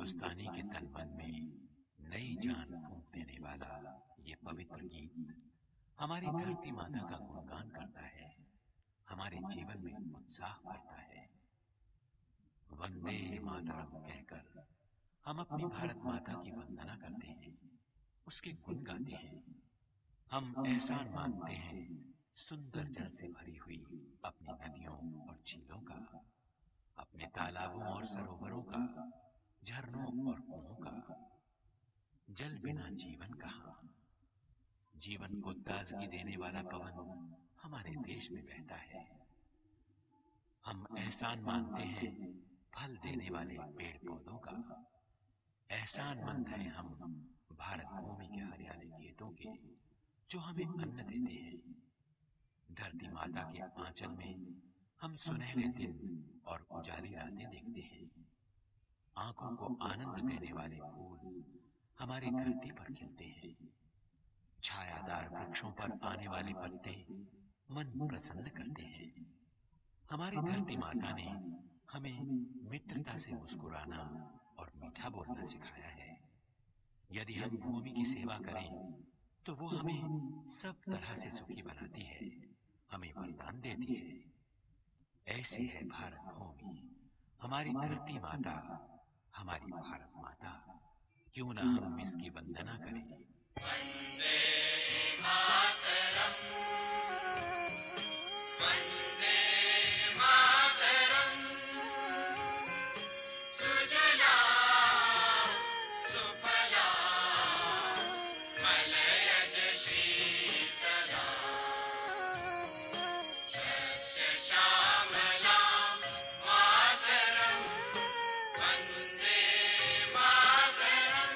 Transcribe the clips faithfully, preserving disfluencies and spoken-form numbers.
हिंदुस्तानी के तन मन में नई जान फूंक देने वाला ये पवित्र गीत हमारी धरती माता का गुणगान करता है, हमारे जीवन में उत्साह भरता है। वंदे मातरम कहकर हम अपनी भारत माता की वंदना करते हैं, उसके गुण गाते हैं। हम एहसान मानते हैं सुंदर जल से भरी हुई अपनी नदियों और झीलों का, अपने तालाबों और सरोवरों का, झरनों और कुओं का। जल बिना जीवन कहाँ। जीवन को ताजगी देने वाला पवन हमारे देश में बहता है। हम एहसान मानते हैं फल देने वाले पेड़ पौधों का। एहसानमंद हैं हम भारत भूमि के हरियाली खेतों के, जो हमें अन्न देते हैं। धरती माता के आंचल में हम सुनहरे दिन और उजाली रातें देखते हैं। आंखों को आनंद देने वाले फूल हमारी धरती पर खिलते हैं। छायादार वृक्षों पर आने वाले पत्ते मन प्रसन्न करते हैं। हमारी धरती माता ने हमें मित्रता से मुस्कुराना और मीठा बोलना सिखाया है। यदि हम भूमि की सेवा करें तो वो हमें सब तरह से सुखी बनाती है, हमें वरदान देती है। ऐसी है भारत भूमि, हमारी धरती माता, हमारी भारत माता। क्यों ना हम इसकी वंदना करें। वंदे मातरम, वंदे मातरम, सुजला सुफला मलयज शीतला, शस्य श्यामला मातरम, वंदे मातरम,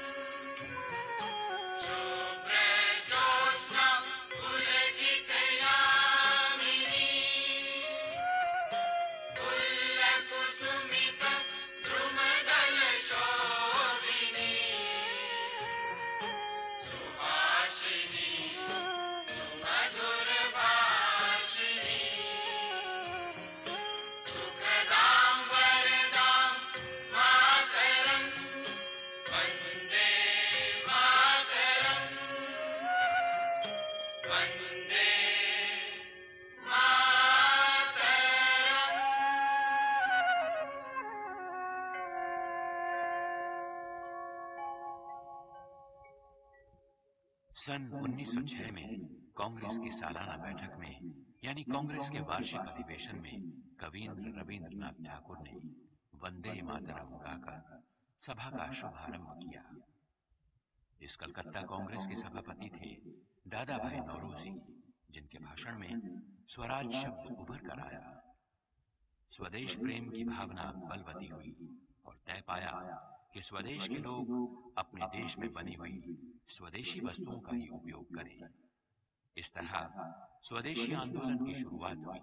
शुभ्र ज्योत्स्ना पुलकित यामिनी, फुल्लकुसुमित द्रुमदल शोभिनी, सुहासिनी सुमधुर भाषिणी, सुखदां वरदां मातरं, वन्दे मातरं, वन्दे मातरम्। सन उन्नीस सौ छह में कांग्रेस की सालाना बैठक में यानी कांग्रेस के वार्षिक अधिवेशन में कवींद्र रविंद्रनाथ ठाकुर ने वंदे मातरम गाकर सभा का शुभारंभ किया। इस कलकत्ता कांग्रेस के सभापति थे दादा भाई नौरोजी, जिनके भाषण में स्वराज शब्द उभर कर आया। स्वदेश प्रेम की भावना बलवती हुई और तय पाया कि स्वदेश के लोग अपने देश में बनी हुई स्वदेशी वस्तुओं का ही उपयोग करें। इस तरह स्वदेशी आंदोलन की शुरुआत हुई।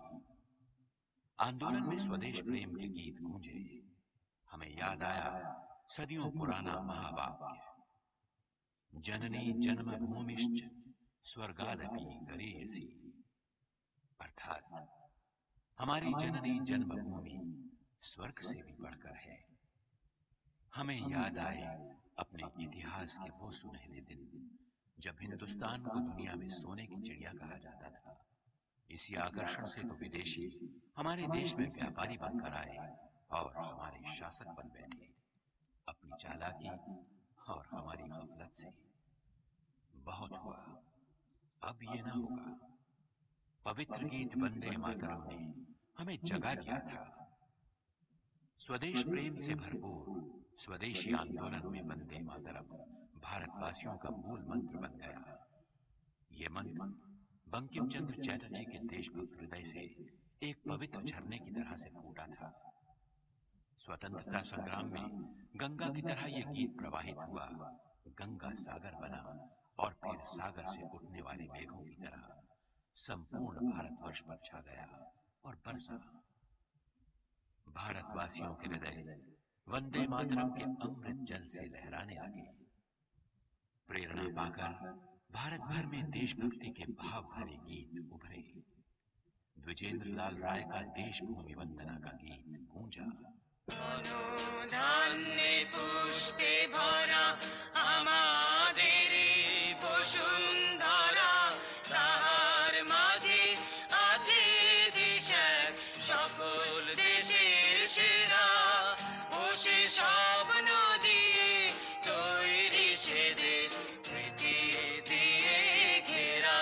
आंदोलन में स्वदेश प्रेम के गीत गूंजे। हमें याद आया सदियों पुराना महावाक्य, जननी जन्मभूमिश्च स्वर्गादपि गरीयसी, अर्थात हमारी जननी जन्मभूमि स्वर्ग से भी बढ़कर है। हमें याद आए अपने इतिहास के वो सुनहरे दिन जब हिंदुस्तान को दुनिया में सोने की चिड़िया कहा जाता था। इसी आकर्षण से तो विदेशी हमारे देश में व्यापारी बनकर आए और हमारे शासक बन बैठे, अपनी चालाकी और हमारी गफलत से। बहुत हुआ, अब ये ना होगा। पवित्र गीत वंदे मातरम ने हमें जगा दिया था। स्वदेश प्रेम से भरपूर स्वदेशी आंदोलन में वंदे मातरम भारतवासियों का मूल मंत्र बन गया। ये मंत्र बंकिम चंद्र चटर्जी के देशभक्त हृदय से एक पवित्र झरने की तरह से फूटा था। स्वतंत्रता संग्राम में गंगा की तरह यह गीत प्रवाहित हुआ, गंगा सागर बना और फिर सागर से उठने वाले मेघों की तरह संपूर्ण भारतवर्ष पर छा गया और बरसा। भारतवासियों के हृदय वंदे मातरम के अमृत जल से लहराने लगे। प्रेरणा पाकर भारत भर में देशभक्ति के भाव भरे गीत उभरे। द्विजेंद्र लाल राय का देश भूमि वंदना का गीत गूंजा। অনুধান্যে পুষ্পে ভরা আমাদের এই বসুন্ধরা, তাহার মাঝে আছে দেশ এক, সকল দেশের সেরা। ও সে স্বপ্ন দিয়ে তৈরি সে দেশ, স্মৃতি দিয়ে ঘেরা।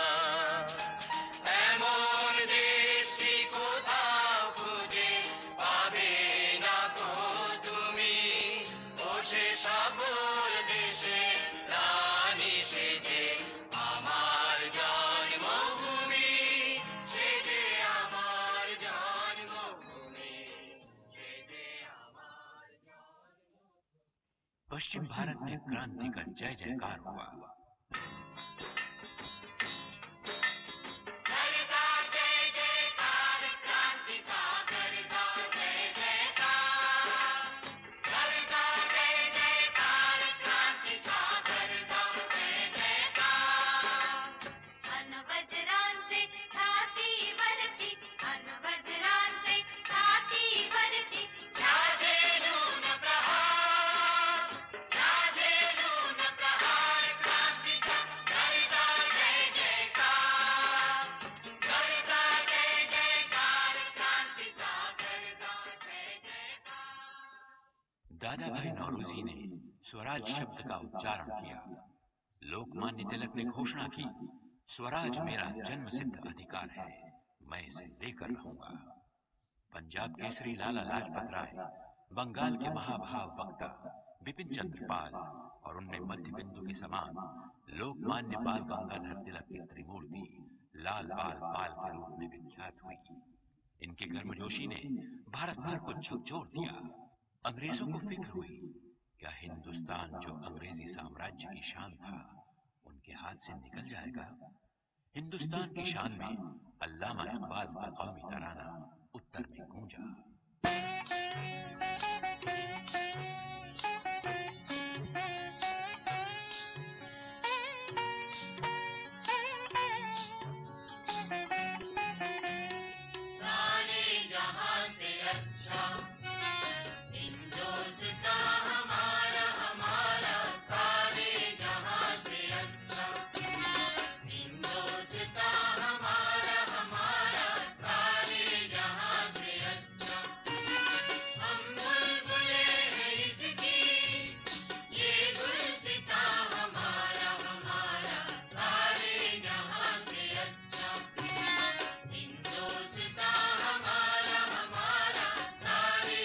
এমন দেশটি কোথাও খুঁজে পাবে না কো তুমি, ও সে সকল দেশে রানী সেজে আমার জন্মভূমি, সেজে আমার জন্মভূমি, সেজে আমার জন্মভूमि। पश्चिम भारत में क्रांति का जय जयकार हुआ। करता जय जयकार, क्रांति का करता जय जयकार, करता जय जयकार, क्रांति का करता जय जयकार। अन वज्रांचे छाती वरती, अन वज्रांचे छाती वरती, राजेलून प्रहार, राजेलून प्रहार, क्रांतीचा करता जय जयकार, करता जय जयकार, क्रांतीचा करता जय जयकार। दादा भाई नौरोजी ने स्वराज शब्द का उच्चारण किया। लोकमान्य तिलक ने घोषणा की, स्वराज मेरा जन्मसिद्ध अधिकार है, मैं इसे लेकर रहूंगा। पंजाब केसरी लाला लाजपत राय, बंगाल के महाभाव वक्ता बिपिन चंद्र पाल और उनमें मध्य बिंदु के समान लोकमान्य बाल गंगाधर तिलक की त्रिमूर्ति लाल बाल पाल के रूप में विख्यात हुई। इनकी गर्मजोशी ने भारत भर को झकझोर दिया। अंग्रेजों को फिक्र हुई, क्या हिंदुस्तान जो अंग्रेजी साम्राज्य की शान था उनके हाथ से निकल जाएगा। हिंदुस्तान की शान में अल्लामा इकबाल का कौमी तराना उत्तर में गूंजा। सारे जहां से अच्छा हिंदुस्तान हमारा, हमारा सारे जहां से अच्छा हिंदुस्तान हमारा, हमारा सारे जहां से अच्छा। हम बुलबुले हैं इसकी, ये गुलसिता हमारा, हमारा सारे जहां से अच्छा हिंदुस्तान हमारा, हमारा सारे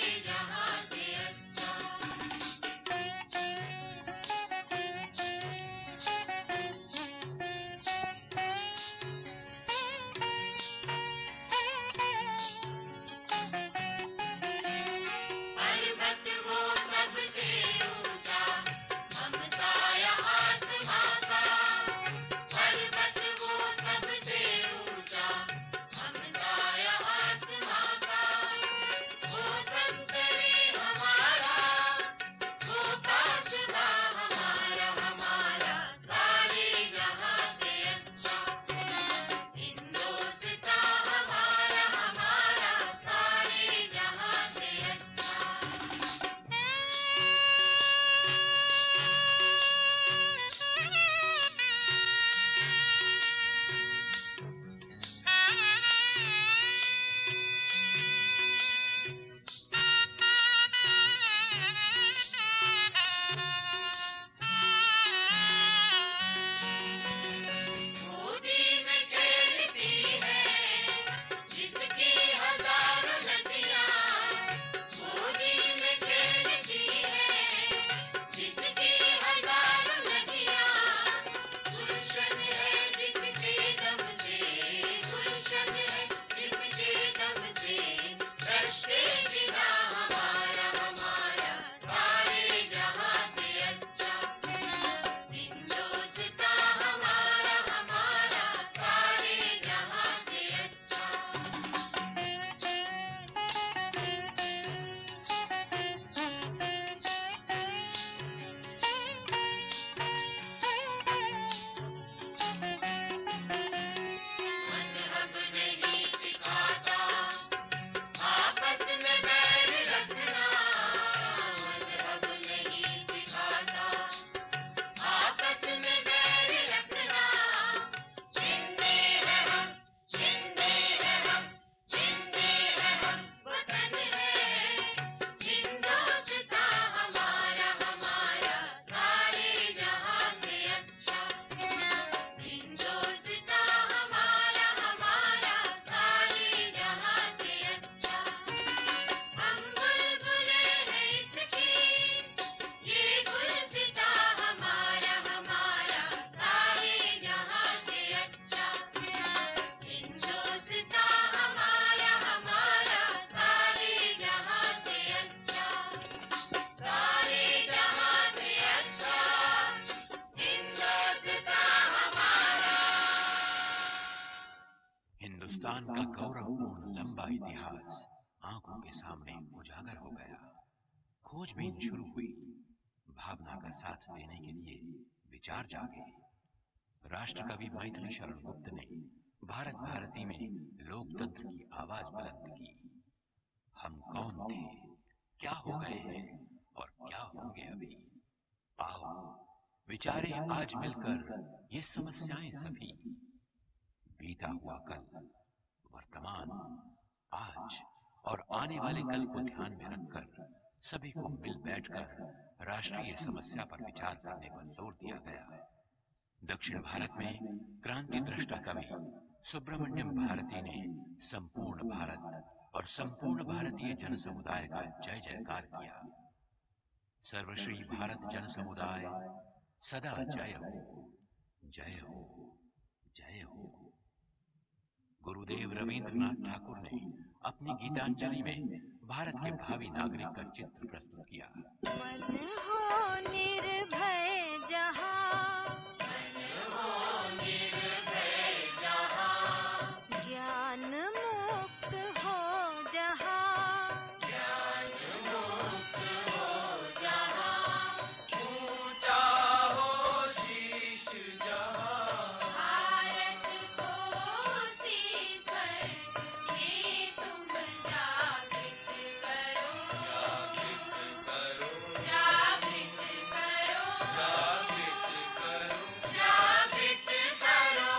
हिंदुस्तान का गौरवपूर्ण लंबा इतिहास आंखों के सामने उजागर हो गया। खोजबीन शुरू हुई। भावना का साथ देने के लिए विचार जागे। राष्ट्रकवि मैथिली शरण गुप्त ने भारत भारती में लोकतंत्र की आवाज बुलंद की। हम कौन थे, क्या हो गए हैं और क्या होंगे अभी। आओ विचारे आज मिलकर ये समस्याएं सभी। बीता हुआ कल, वर्तमान, आज और आने वाले कल को ध्यान में रखकर सभी को मिल बैठकर राष्ट्रीय समस्या पर विचार करने पर जोर दिया गया। दक्षिण भारत में क्रांति दृष्टा कवि सुब्रमण्यम भारती ने संपूर्ण भारत और संपूर्ण भारतीय जन समुदाय का जय जयकार किया। सर्वश्री भारत जन समुदाय सदा जय हो, जय हो, जय हो। गुरुदेव रवींद्रनाथ ठाकुर ने अपनी गीतांजलि में भारत के भावी नागरिक का चित्र प्रस्तुत किया। मन हो निर्भय जहाँ, मन हो निर्भय जहाँ, ज्ञान मुक्त हो जहाँ, ज्ञान मुक्त हो जहाँ, ऊंचा हो शीश जहां, भारत को उसी स्वर्ग में तुम जागृत करो, जागृत करो, जागृत करो, जागृत करो, जागृत करो।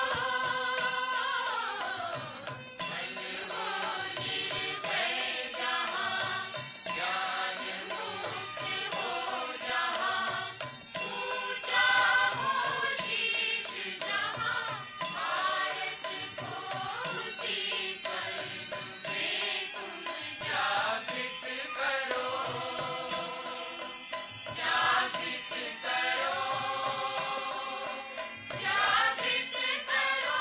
मन हो निर्भय जहाँ, ज्ञान मुक्त हो जहाँ, ऊंचा हो शीश जहाँ, भारत को उसी स्वर्ग में तुम जागृत करो, जागृत करो, जागृत करो।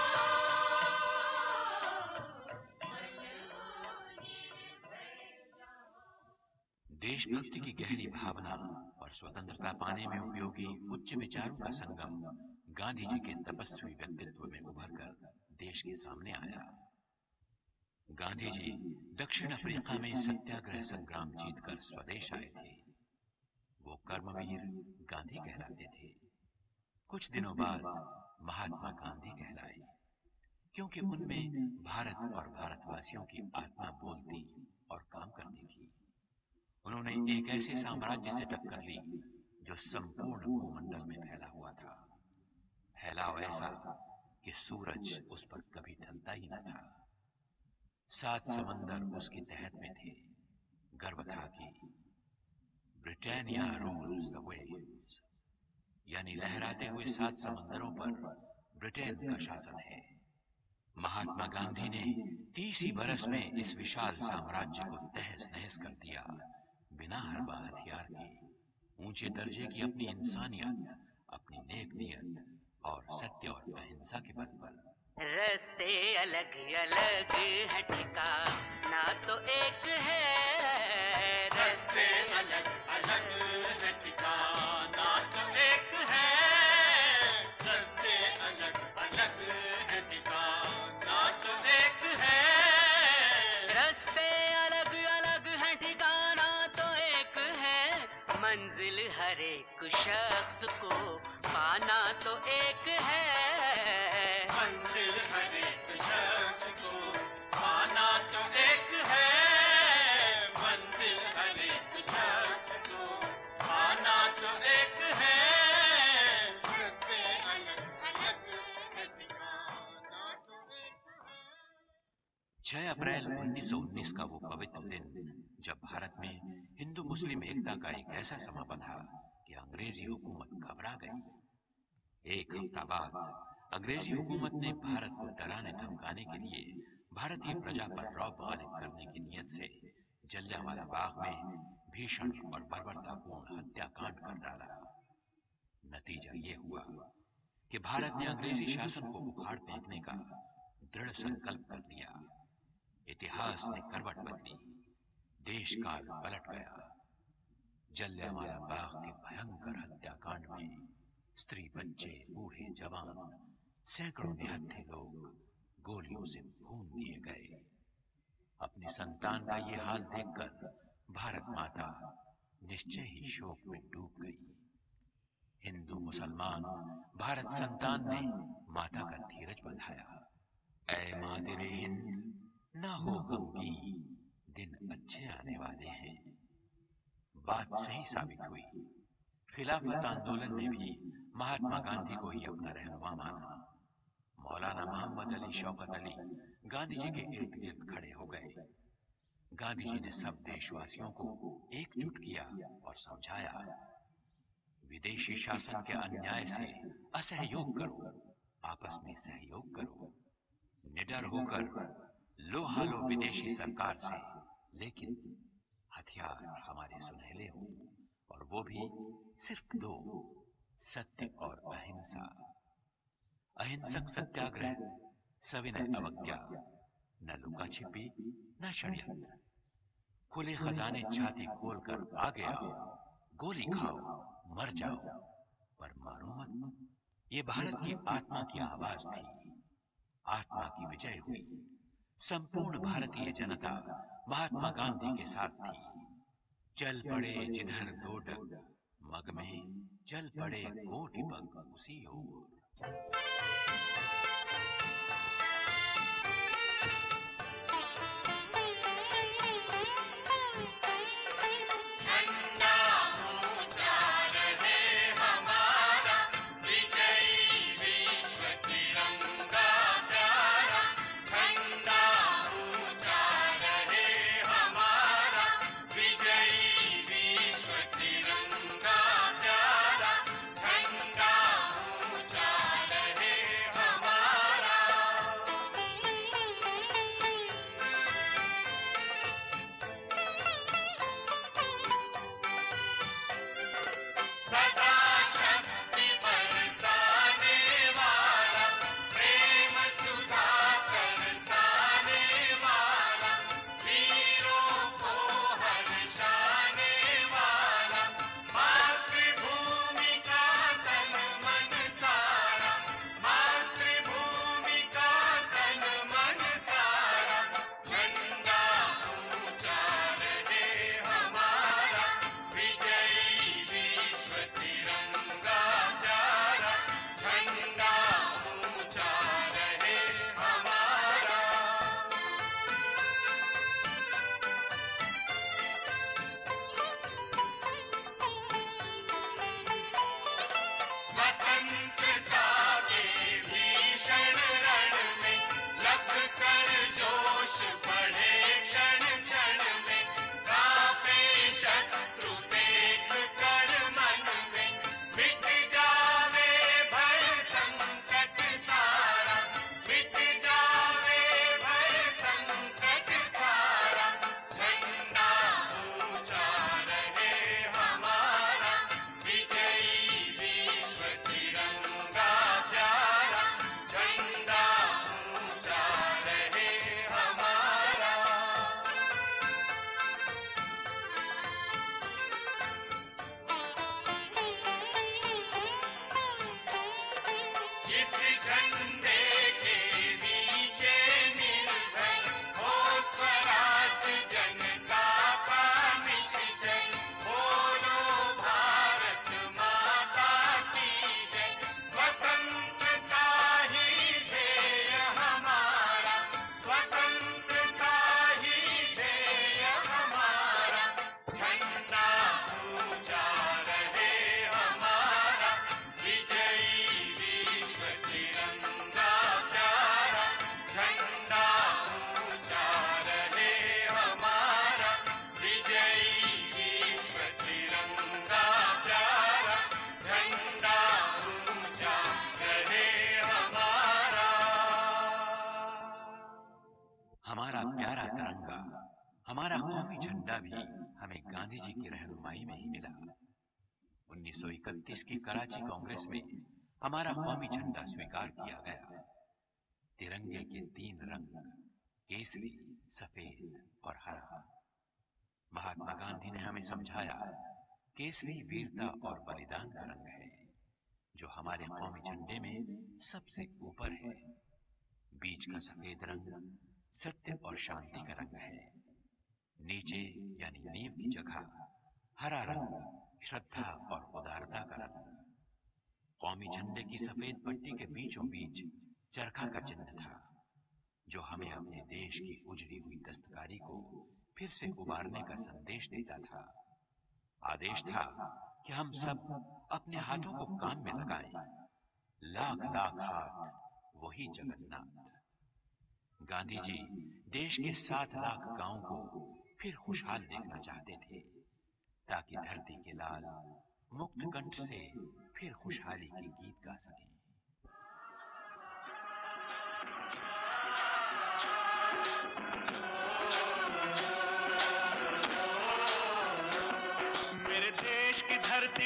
मन हो निर्भय जहाँ। देशभक्ति की गहरी भावना और स्वतंत्रता पाने में उपयोगी उच्च विचारों का संगम गांधी जी के तपस्वी व्यक्तित्व में उभरकर देश के सामने आया। गांधी जी दक्षिण अफ्रीका में सत्याग्रह संग्राम जीतकर स्वदेश आए थे। वो कर्मवीर गांधी कहलाते थे। कुछ दिनों बाद महात्मा गांधी कहलाए, क्योंकि उनमें भारत और भारतवासियों की आत्मा बोलती और काम करती थी। उन्होंने एक ऐसे साम्राज्य से टक्कर ली जो संपूर्ण भूमंडल में फैला हुआ था। फैलाव ऐसा कि सूरज उस पर कभी ढलता ही न था। सात समंदर उसके तहत में थे। गर्व था कि ब्रिटानिया रूल्स द वेव्स, यानी लहराते हुए सात समंदरों पर ब्रिटेन का शासन है। महात्मा गांधी ने तीस ही बरस में इस विशाल साम्राज्य को तहस नहस कर दिया, बिना हरबा हथियार के। ऊंचे दर्जे की अपनी इंसानियत, अपनी नेक नियत और सत्य और अहिंसा के बल पर। रास्ते अलग अलग है, ठिकाना तो एक है। रास्ते अलग अलग है, ठिकाना तो एक है। रास्ते अलग अलग है, ठिकाना तो एक है। रास्ते अलग अलग है, ठिकाना तो एक है। मंजिल हर एक शख्स को पाना तो एक है। मंजिल हर एक शख्स को पाना तो एक है। मंजिल हर एक शख्स को पाना तो एक है। रास्ते अलग अलग है, ठिकाना तो एक है। छह अप्रैल उन्नीस सौ उन्नीस का वो पवित्र दिन, जब भारत में हिंदू मुस्लिम एकता का एक ऐसा समा बंधा कि अंग्रेजी हुकूमत घबरा गई। एक हफ्ता बाद अंग्रेजी हुकूमत ने भारत को डराने धमकाने के लिए भारतीय प्रजा पर रौब गालिब करने की नियत से जलियांवाला बाग में भीषण और बर्बरतापूर्ण हत्याकांड कर डाला। नतीजा ये हुआ कि भारत ने अंग्रेजी शासन को उखाड़ फेंकने का दृढ़ संकल्प कर लिया। इतिहास ने करवट बदली, देश काल पलट गया। जलियांवाला बाग के भयंकर हत्याकांड में स्त्री, बच्चे, बूढ़े, जवान, सैकड़ों निहत्थे लोग गोलियों से भून दिए गए। अपनी संतान का ये हाल देखकर भारत माता निश्चय ही शोक में डूब गई। हिंदू मुसलमान भारत संतान ने माता का धीरज बंधाया। ऐ मादिरे हिंद, ना हो गमगी, दिन अच्छे आने वाले हैं। बात सही साबित हुई। खिलाफत आंदोलन ने भी महात्मा गांधी को ही अपना रहनुमा माना। मौलाना मोहम्मद अली शौकत अली गांधी जी के इर्द गिर्द खड़े हो गए। गांधी जी ने सब देशवासियों को एकजुट किया और समझाया, विदेशी शासन के अन्याय से असहयोग करो, आपस में सहयोग करो। निडर होकर लो हालो विदेशी सरकार से, लेकिन हथियार हमारे सुनहले हो, और वो भी सिर्फ दो, सत्य और अहिंसा। अहिंसक सत्याग्रह, सविनय अवज्ञा, न लुका छिपी न षड्यंत्र। खुले खजाने छाती खोलकर आगे आओ, गोली खाओ, मर जाओ, पर मारो मत। ये भारत की आत्मा की आवाज थी। आत्मा की विजय हुई। संपूर्ण भारतीय जनता महात्मा गांधी के साथ थी। चल पड़े जिधर दो डग, मग में चल पड़े कोटि पग उसी ओर। झंडा ऊंचा रहे हमारा, विजयी विश्व तिरंगा प्यारा। झंडा ऊंचा रहे हमारा, विजयी विश्व तिरंगा प्यारा। झंडा ऊंचा रहे हमारा। सदा शक्ति बरसाने वाला, प्रेम सुधा बरसाने वाला, वीरों को हर्षाने वाला। मातृभूमि का तन मन सारा, मातृभूमि का तन मन सारा। झंडा ऊंचा रहे हमारा, विजयी विश्व तिरंगा प्यारा। झंडा ऊंचा रहे हमारा। स्वतंत्रता के भीषण रण में लग कर जोश बढ़े क्षण क्षण में। कांपे शत्रु देख कर मन में, मिट जावे भय संकट सारा, मिट जावे भय संकट सारा। झंडा ऊंचा रहे हमारा, विजयी विश्व तिरंगा प्यारा। झंडा ऊंचा रहे हमारा। इस झंडे के नीचे निर्भय हो स्वराज जनता का निश्चय। बोलो भारत माता की जय। स्वतंत्रता ही ध्येय हमारा, स्वतंत्रता ही ध्येय हमारा। झंडा ऊंचा रहे हमारा, विजयी विश्व तिरंगा प्यारा। झंडा ऊंचा रहे हमारा, विजयी विश्व तिरंगा प्यारा। झंडा ऊंचा रहे हमारा। हमारा प्यारा तिरंगा, हमारा कौमी झंडा भी हमें गांधी जी की रहनुमाई में ही मिला। उन्नीस सौ इकतीस की कराची कांग्रेस में हमारा कौमी झंडा स्वीकार किया गया। तिरंगे के तीन रंग, केसरी, सफेद और हरा। महात्मा गांधी ने हमें समझाया, केसरी वीरता और बलिदान का रंग है, जो हमारे कौमी झंडे में सबसे ऊपर है। बीच का सफेद रंग सत्य और शांति का रंग है। नीचे यानी नींव की जगह हरा रंग श्रद्धा और उदारता का रंग। कौमी झंडे की सफेद पट्टी के बीचों बीच चरखा का चिन्ह था, जो हमें अपने देश की उजड़ी हुई दस्तकारी को फिर से उबारने का संदेश देता था। आदेश था कि हम सब अपने हाथों को काम में लगाएं। लाख लाख हाथ वही जगन्नाथ। गांधी जी देश के सात लाख गांवों को फिर खुशहाल देखना चाहते थे, ताकि धरती के लाल मुक्त कंठ से फिर खुशहाली के गीत गा सकें। मेरे देश की धरती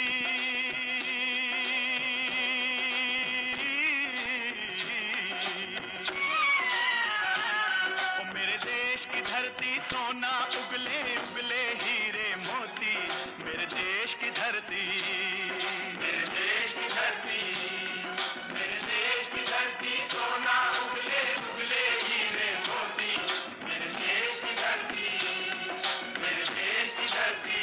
धरती सोना उगले उगले हीरे मोती। मेरे देश की धरती, मेरे देश की धरती, मेरे देश की धरती सोना उगले उगले हीरे मोती। मेरे देश की धरती, मेरे देश की धरती।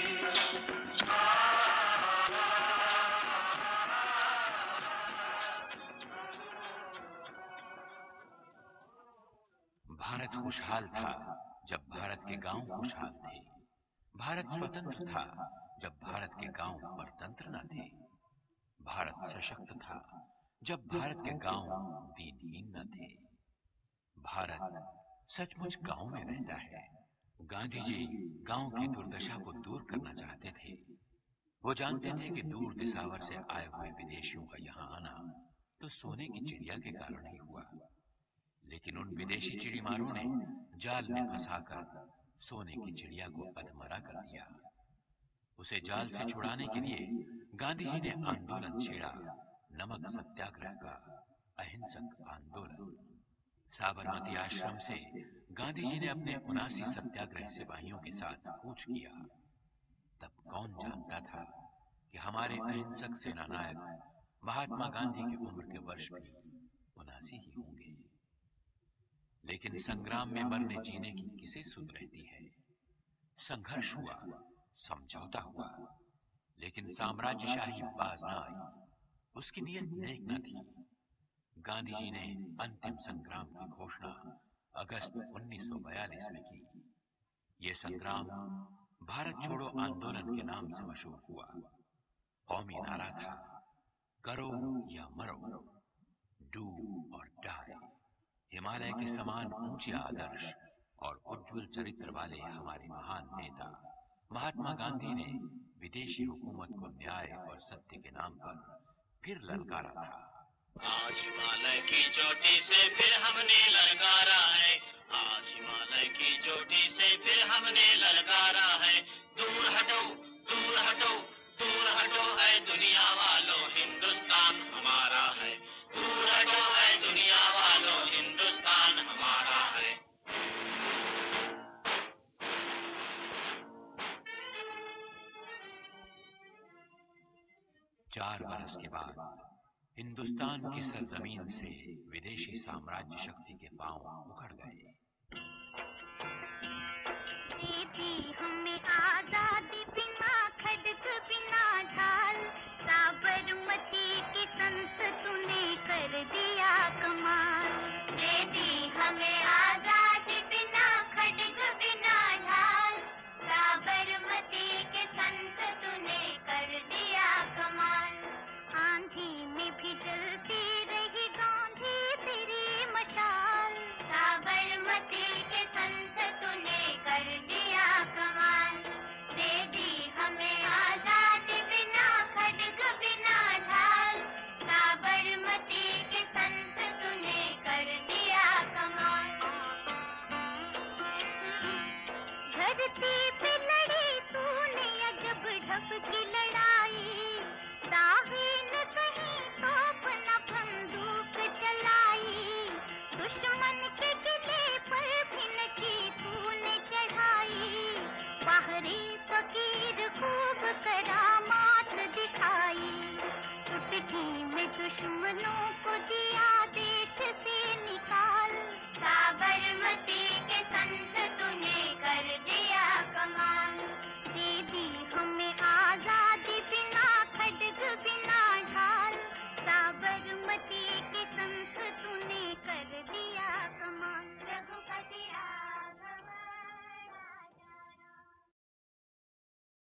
भारत खुशहाल था जब भारत के गांव खुशहाल थे। भारत स्वतंत्र था जब भारत के गांव परतंत्र न थे। भारत सशक्त था जब भारत के गांव दीनहीन न थे। भारत सचमुच गांव में रहता है। गांधी जी गांव की दुर्दशा को दूर करना चाहते थे। वो जानते थे कि दूर दिसावर से आए हुए विदेशियों का यहाँ आना तो सोने की चिड़िया के कारण ही हुआ, लेकिन उन विदेशी चिड़ीमारों ने जाल में फंसाकर सोने की चिड़िया को अधमरा कर दिया। उसे जाल से छुड़ाने के लिए गांधी जी ने आंदोलन छेड़ा, नमक सत्याग्रह का अहिंसक आंदोलन। साबरमती आश्रम से गांधी जी ने अपने उनासी सत्याग्रह सिपाहियों के साथ कूच किया। तब कौन जानता था कि हमारे अहिंसक सेनानायक महात्मा गांधी की उम्र के वर्ष भी उनासी ही होंगे। लेकिन संग्राम में मरने जीने की किसे सुध रहती है। संघर्ष हुआ, समझौता हुआ, लेकिन साम्राज्यशाही बाज न आई। उसकी नीयत नेक न थी। गांधी जी ने अंतिम संग्राम की घोषणा अगस्त उन्नीस सौ बयालीस में की। यह संग्राम भारत छोड़ो आंदोलन के नाम से मशहूर हुआ। कौमी नारा था, करो या मरो, डू और डाई। हिमालय के समान ऊंचे आदर्श और उज्जवल चरित्र वाले हमारे महान नेता महात्मा गांधी ने विदेशी हुकूमत को न्याय और सत्य के नाम पर फिर ललकारा था। आज हिमालय की चोटी से फिर हमने ललकारा है। आज हिमालय की चोटी से फिर हमने ललकारा है। दूर हटो, दूर हटो, दूर हटो ऐ दुनिया वालों, हिंदुस्तान हमारा है। दूर हटो ऐ दुनिया वालों, हिंदुस्तान हमारा है। चार बरस के बाद हिंदुस्तान की सरजमीन से विदेशी साम्राज्य शक्ति के पांव उखड़ गए। दीदी हमें आजादी बिना खड्ग बिना ढाल, साबरमती की संत तूने कर दिया कमाल। दीदी हमें आजादी बिना खड्ग बिना ढाल, साबरमती के संत तूने कर दिया कमाल। आंधी में भी जलती रही गांधी तेरी मशाल, साबरमती के संत तूने कर दिया कमाल। दे दी हमें आजादी बिना खड्ग बिना ढाल, साबरमती के संत तूने कर दिया कमाल। धरती पे लड़ी तूने अजब ढप की लड़ाई, दागी न कहीं तोप न बंदूक चलाई। दुश्मन के किले पर भी न की तूने चढ़ाई, बाहरी फकीर खूब करामात दिखाई। चुटकी में दुश्मनों को दिया